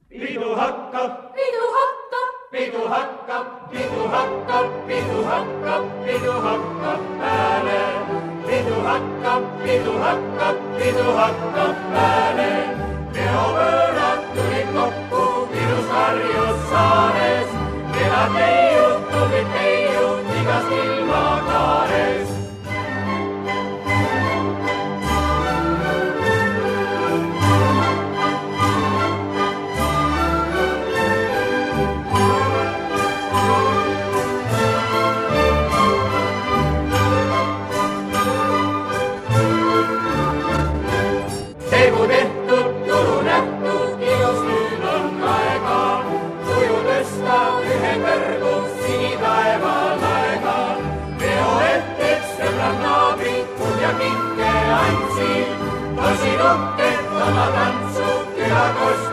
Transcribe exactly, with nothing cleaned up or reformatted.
Pidu hakkab, pidu hakkab, pidu hakkab, pidu hakkab, pidu hakkab, pidu hakkab pääle. Pidu hakkab, pidu hakkab, pidu hakkab pääle. Peopöörad tulid kokku Virus Harjus saares. Kenad neiud, tublid neiud igast ilmakaares. Tegu tehtud, tulu nähtud, ilus nüüd on aega. Tuju tõsta ühe kõrgu sinitaeva laega. Peo hetkeks sõbrad naabrid kurja kinke andsid. Tosin uhked oma tantsu külakost.